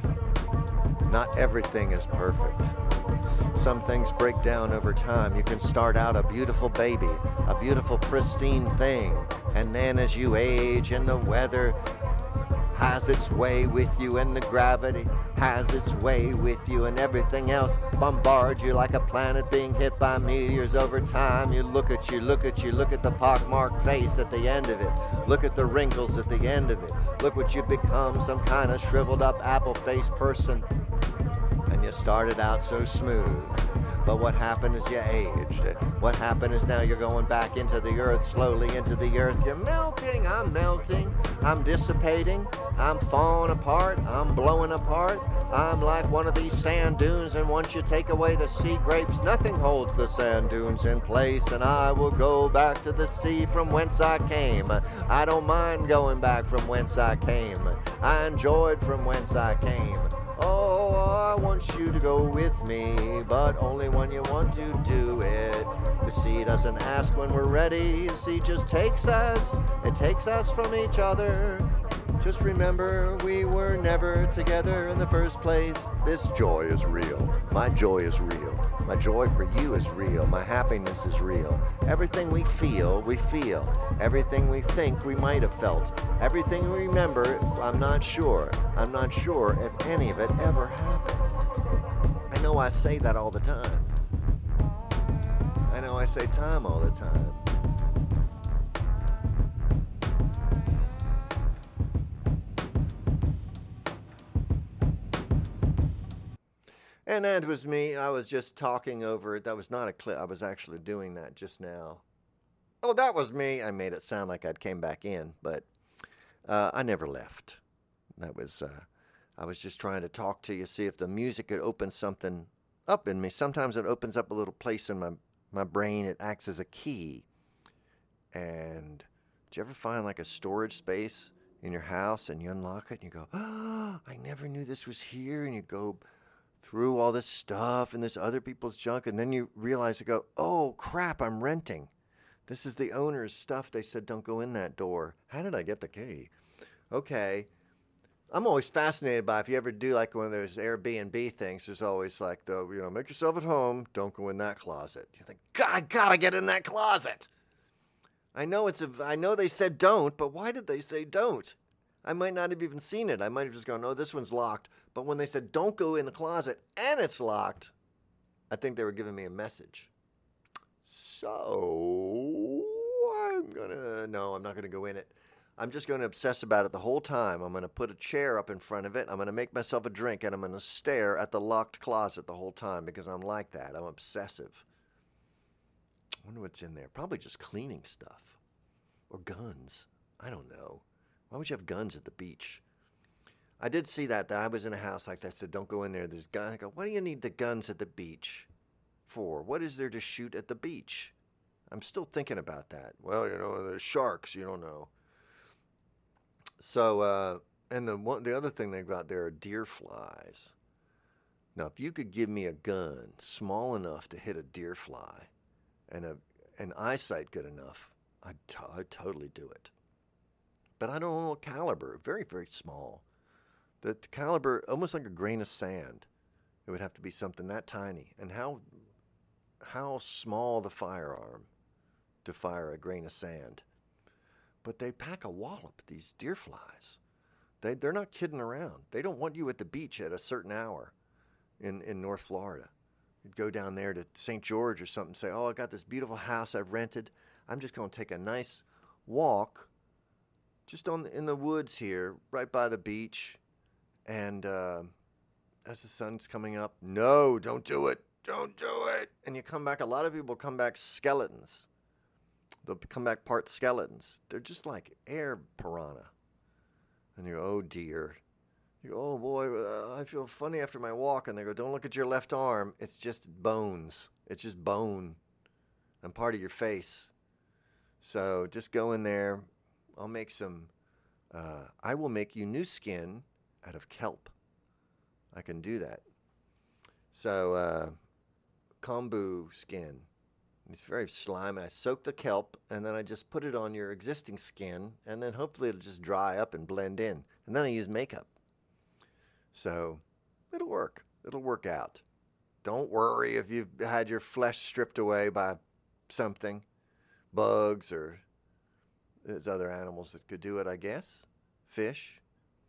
not everything is perfect. Some things break down over time. You can start out a beautiful baby, a beautiful pristine thing, and then as you age and the weather has its way with you and the gravity has its way with you and everything else bombards you like a planet being hit by meteors over time. You look at the pockmarked face at the end of it. Look at the wrinkles at the end of it. Look what you've become, some kind of shriveled up apple-faced person. And you started out so smooth. But what happened is you aged. What happened is now you're going back into the earth, slowly into the earth. You're melting, I'm dissipating, I'm falling apart, I'm blowing apart. I'm like one of these sand dunes, and once you take away the sea grapes, nothing holds the sand dunes in place, and I will go back to the sea from whence I came. I don't mind going back from whence I came. I enjoyed from whence I came. Oh, I want you to go with me, but only when you want to do it. The sea doesn't ask when we're ready. The sea just takes us. It takes us from each other. Just remember, we were never together in the first place. This joy is real. My joy is real. My joy for you is real. My happiness is real. Everything we feel, we feel. Everything we think, we might have felt. Everything we remember, I'm not sure. I'm not sure if any of it ever happened. I know I say that all the time. I know I say time all the time. And that was me. I was just talking over it. That was not a clip. I was actually doing that just now. Oh, that was me. I made it sound like I'd came back in, but I never left. That was, I was just trying to talk to you, see if the music could open something up in me. Sometimes it opens up a little place in my brain. It acts as a key. And did you ever find like a storage space in your house and you unlock it and you go, oh, I never knew this was here. And you go through all this stuff and this other people's junk, and then you realize, you go, oh crap, I'm renting. This is the owner's stuff. They said don't go in that door. How did I get the key? Okay. I'm always fascinated by, if you ever do like one of those Airbnb things, there's always like make yourself at home, don't go in that closet. You think, God, I gotta get in that closet. I know they said don't, but why did they say don't? I might not have even seen it. I might have just gone, oh, this one's locked. But when they said, don't go in the closet, and it's locked, I think they were giving me a message. So, I'm not going to go in it. I'm just going to obsess about it the whole time. I'm going to put a chair up in front of it. I'm going to make myself a drink, and I'm going to stare at the locked closet the whole time because I'm like that. I'm obsessive. I wonder what's in there. Probably just cleaning stuff. Or guns. I don't know. Why would you have guns at the beach? I did see that. I was in a house like that. Said, don't go in there. There's guns. I go, what do you need the guns at the beach for? What is there to shoot at the beach? I'm still thinking about that. Well, there's sharks. You don't know. So, and the other thing they've got there are deer flies. Now, if you could give me a gun small enough to hit a deer fly and an eyesight good enough, I'd totally do it. But I don't know what caliber. Very, very small. The caliber, almost like a grain of sand. It would have to be something that tiny. And how small the firearm to fire a grain of sand. But they pack a wallop, these deer flies. They're not kidding around. They don't want you at the beach at a certain hour in North Florida. You'd go down there to St. George or something and say, I got this beautiful house I've rented. I'm just going to take a nice walk just in the woods here, right by the beach. And as the sun's coming up, no, don't do it. Don't do it. And you come back, a lot of people come back skeletons. They'll come back part skeletons. They're just like air piranha. And you go, oh dear. You go, oh boy, I feel funny after my walk. And they go, don't look at your left arm. It's just bones. It's just bone and part of your face. So just go in there. I'll make I will make you new skin out of kelp. I can do that. So, kombu skin. It's very slimy. I soak the kelp, and then I just put it on your existing skin, and then hopefully it'll just dry up and blend in. And then I use makeup. So, it'll work. It'll work out. Don't worry if you've had your flesh stripped away by something. Bugs, or there's other animals that could do it, I guess. Fish.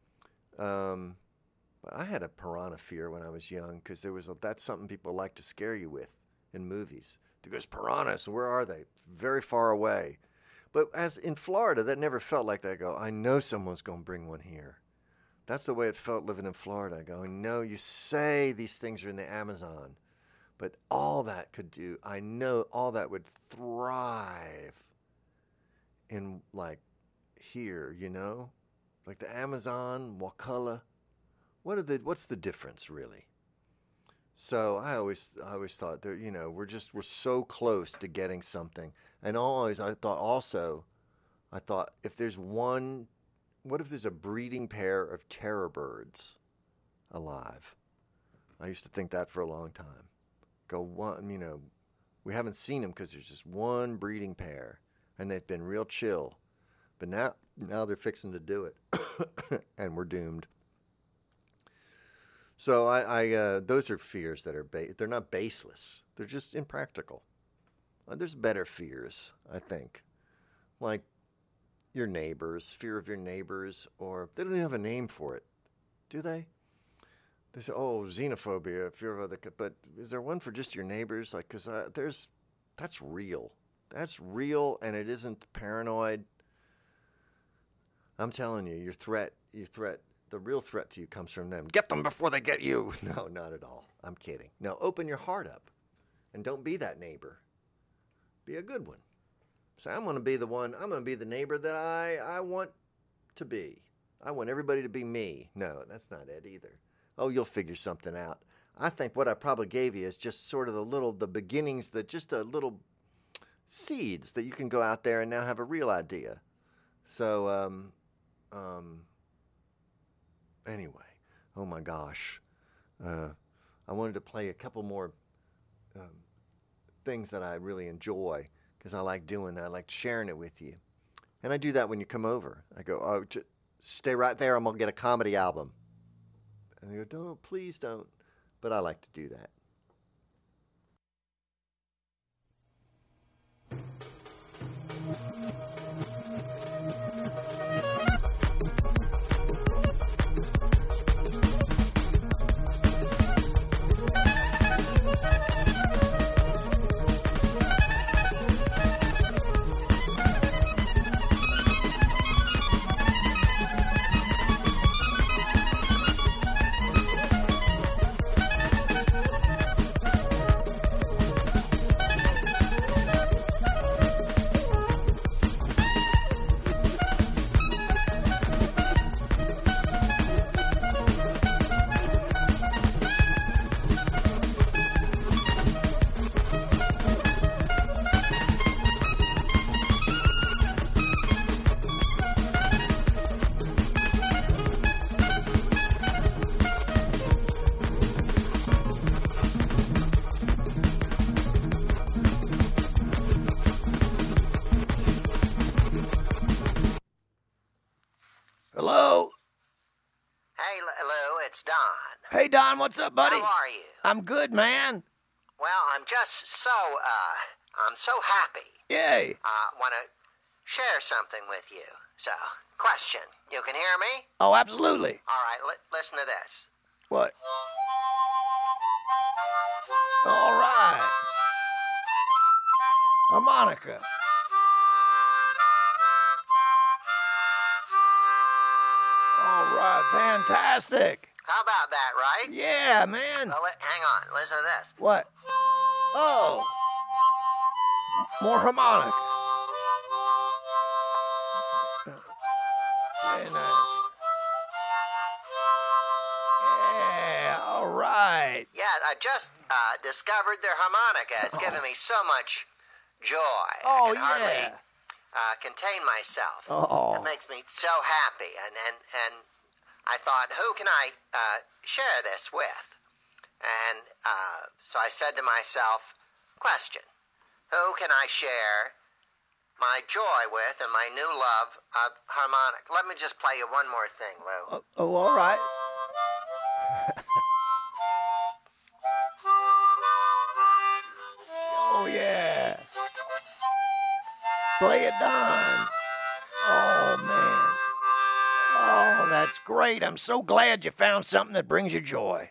But I had a piranha fear when I was young, because that's something people like to scare you with in movies. There's piranhas, where are they? Very far away. But as in Florida, that never felt like that. I go, I know someone's going to bring one here. That's the way it felt living in Florida. I go, no, you say these things are in the Amazon, but all that could do, I know all that would thrive in, like, here, like the Amazon, Wakulla. What's the difference, really? So I always thought that, we're so close to getting something. And I thought if there's what if there's a breeding pair of terror birds alive? I used to think that for a long time. We haven't seen them because there's just one breeding pair, and they've been real chill. But now they're fixing to do it, and we're doomed. So those are fears that are they're not baseless. They're just impractical. There's better fears, I think, like your neighbors, fear of your neighbors, or they don't even have a name for it, do they? They say, xenophobia, fear of other. But is there one for just your neighbors? Like, because that's real. That's real, and it isn't paranoid. I'm telling you, your threat. The real threat to you comes from them. Get them before they get you. No, not at all. I'm kidding. No, open your heart up. And don't be that neighbor. Be a good one. Say, I'm going to be the one. I'm going to be the neighbor that I want to be. I want everybody to be me. No, that's not it either. Oh, you'll figure something out. I think what I probably gave you is just sort of the beginnings, just a little seeds that you can go out there and now have a real idea. So, anyway, oh my gosh, I wanted to play a couple more things that I really enjoy, because I like doing that. I like sharing it with you. And I do that when you come over. I go, stay right there, I'm going to get a comedy album. And they go, please don't. But I like to do that. it's Don. Hey, Don, what's up, buddy? How are you? I'm good, man. Well, I'm so happy. Yay. Want to share something with you. So, question. You can hear me? Oh, absolutely. All right, listen to this. What? All right. Harmonica. All right, fantastic. How about that, right? Yeah, man. Well, hang on. Listen to this. What? Oh. More harmonica. Very nice. Yeah, all right. Yeah, I just discovered their harmonica. It's given me so much joy. Oh, I can hardly yeah. contain myself. Oh. It makes me so happy. And I thought, who can I share this with? And so I said to myself, question, who can I share my joy with and my new love of harmonic? Let me just play you one more thing, Lou. Oh, all right. Oh, yeah. Play it, Don. Oh, man. Oh, that's great. I'm so glad you found something that brings you joy.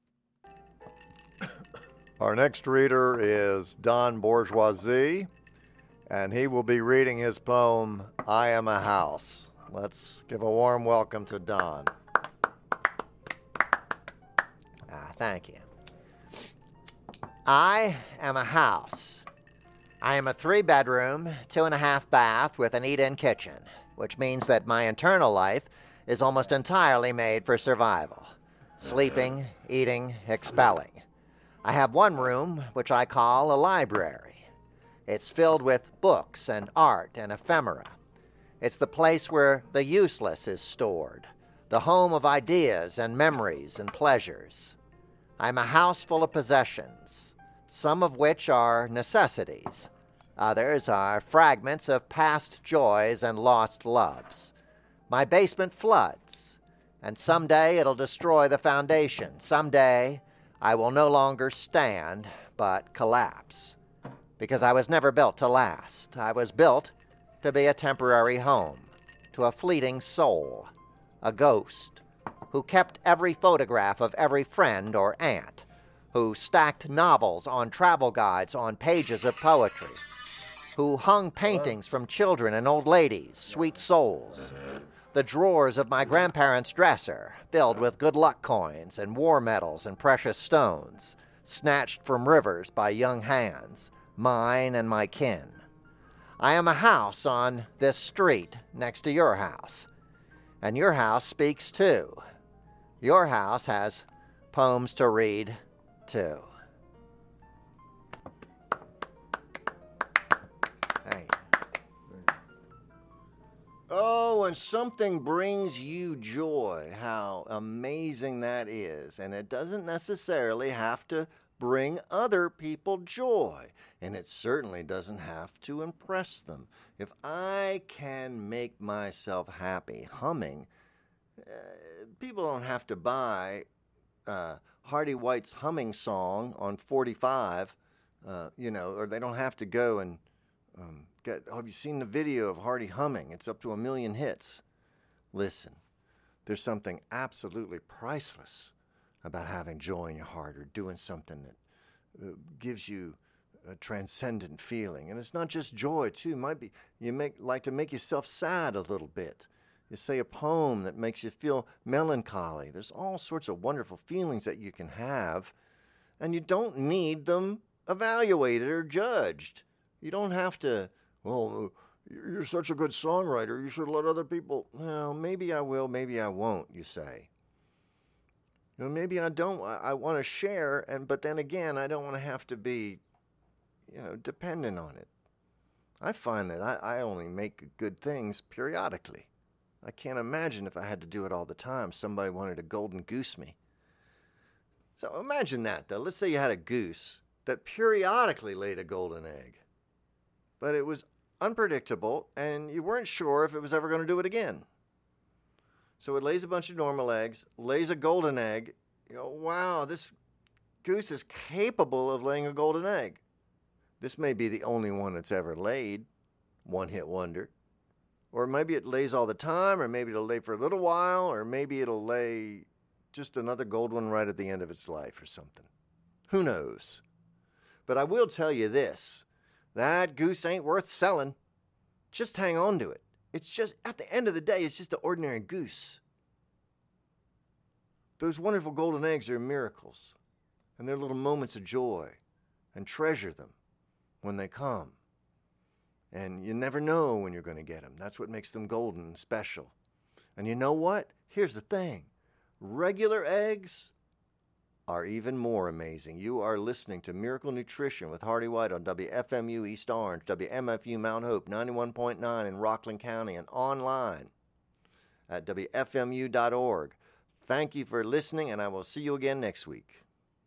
Our next reader is Don Bourgeoisie, and he will be reading his poem, I Am a House. Let's give a warm welcome to Don. Thank you. I am a house. I am a 3-bedroom, 2.5 bath with an eat-in kitchen, which means that my internal life is almost entirely made for survival. Sleeping, eating, expelling. I have one room, which I call a library. It's filled with books and art and ephemera. It's the place where the useless is stored, the home of ideas and memories and pleasures. I'm a house full of possessions, some of which are necessities. Others are fragments of past joys and lost loves. My basement floods, and someday it'll destroy the foundation. Someday I will no longer stand, but collapse. Because I was never built to last. I was built to be a temporary home, to a fleeting soul, a ghost, who kept every photograph of every friend or aunt, who stacked novels on travel guides on pages of poetry, who hung paintings from children and old ladies, sweet souls, the drawers of my grandparents' dresser, filled with good luck coins and war medals and precious stones, snatched from rivers by young hands, mine and my kin. I am a house on this street next to your house, and your house speaks too. Your house has poems to read too. Thank you. Oh, when something brings you joy, how amazing that is. And it doesn't necessarily have to bring other people joy. And it certainly doesn't have to impress them. If I can make myself happy humming, people don't have to buy Hardy White's humming song on 45, or they don't have to go and have you seen the video of Hardy humming? It's up to 1 million hits. Listen, there's something absolutely priceless about having joy in your heart or doing something that gives you a transcendent feeling. And it's not just joy, too. It might be like to make yourself sad a little bit. You say a poem that makes you feel melancholy. There's all sorts of wonderful feelings that you can have, and you don't need them evaluated or judged. You don't have to, well, you're such a good songwriter, you should let other people, well, maybe I will, maybe I won't, you say. Maybe I don't, I want to share, but then again, I don't want to have to be, dependent on it. I find that I only make good things periodically. I can't imagine if I had to do it all the time, somebody wanted to golden goose me. So imagine that, though. Let's say you had a goose that periodically laid a golden egg, but it was unpredictable, and you weren't sure if it was ever going to do it again. So it lays a bunch of normal eggs, lays a golden egg. You go, wow, this goose is capable of laying a golden egg. This may be the only one that's ever laid. One-hit wonder. Or maybe it lays all the time, or maybe it'll lay for a little while, or maybe it'll lay just another gold one right at the end of its life or something. Who knows? But I will tell you this. That goose ain't worth selling. Just hang on to it. It's just, at the end of the day, it's just an ordinary goose. Those wonderful golden eggs are miracles, and they're little moments of joy, and treasure them when they come. And you never know when you're going to get them. That's what makes them golden and special. And you know what? Here's the thing. Regular eggs are even more amazing. You are listening to Miracle Nutrition with Hardy White on WFMU East Orange, WMFU Mount Hope, 91.9 in Rockland County, and online at WFMU.org. Thank you for listening, and I will see you again next week.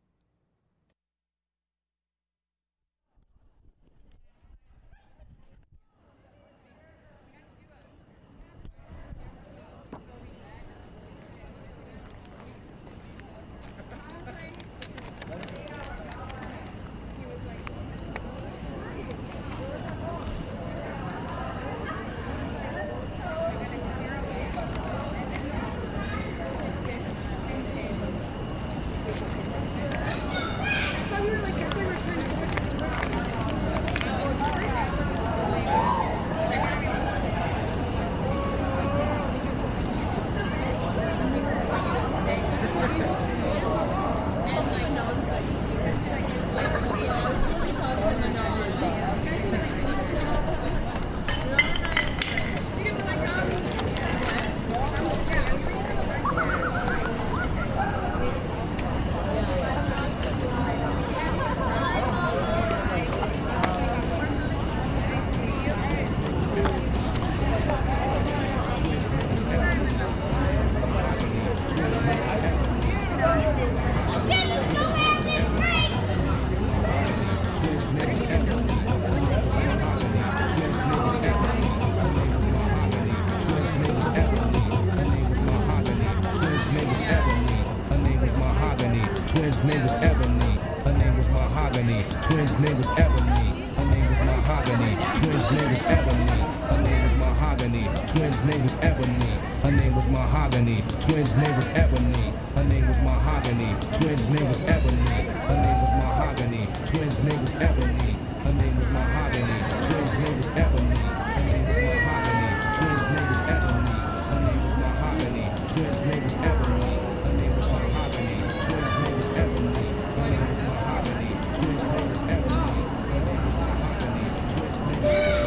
Twins' name was Ebony. Her name was Mahogany. Twins' name was Ebony. Her name was Mahogany. Twins' name was Ebony. Her name was Mahogany. Twins' name was Ebony. Her name was Mahogany. Twins' name was Ebony. Her name was Mahogany. Twins' name was Ebony. Her name was Mahogany. Twins' name was Ebony. Her name was Mahogany. Twins' name was Ebony. Her name was Mahogany. Twins' name was Ebony. Her name was Mahogany. Twins' name was Ebony. Her name was Mahogany. Twins' name was Ebony. Her name was Mahogany. Twins' name was Ebony. Her name was Mahogany. Twins' name was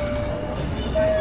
Ebony.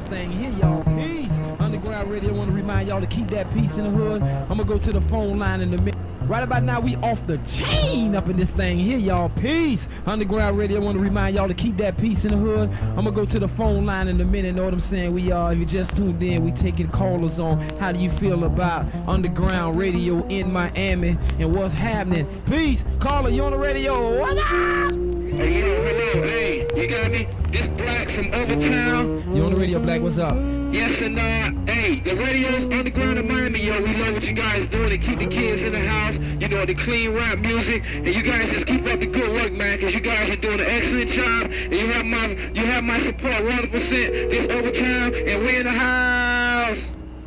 thing here, y'all. Peace. Underground Radio, I want to remind y'all to keep that peace in the hood. I'm going to go to the phone line in a minute. Right about now, we off the chain up in this thing here, y'all. Peace. Underground Radio, I want to remind y'all to keep that peace in the hood. I'm going to go to the phone line in a minute. Know what I'm saying? We are, if you just tuned in, we taking callers on how do you feel about Underground Radio in Miami and what's happening. Peace. Caller, you on the radio. What up? Hey, hello, hey, you got me? This Black from Overtown. You on the radio, Black, what's up? Yes, and hey, the radio's Underground in Miami, yo. We love what you guys doing to keep the kids in the house, you know, the clean rap music. And you guys just keep up the good work, man, because you guys are doing an excellent job. And you have my support 100%. This Overtown, and we in the house.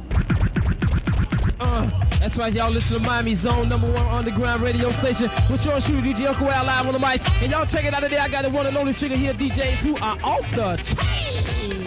That's right, y'all listen to Miami Zone, #1 underground radio station. With your shooter, DJ Uncle Al, live on the mic. And y'all check it out today. I got the one and only Sugar here, DJs who are off the chain.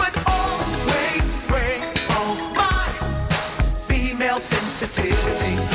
Sensitivity.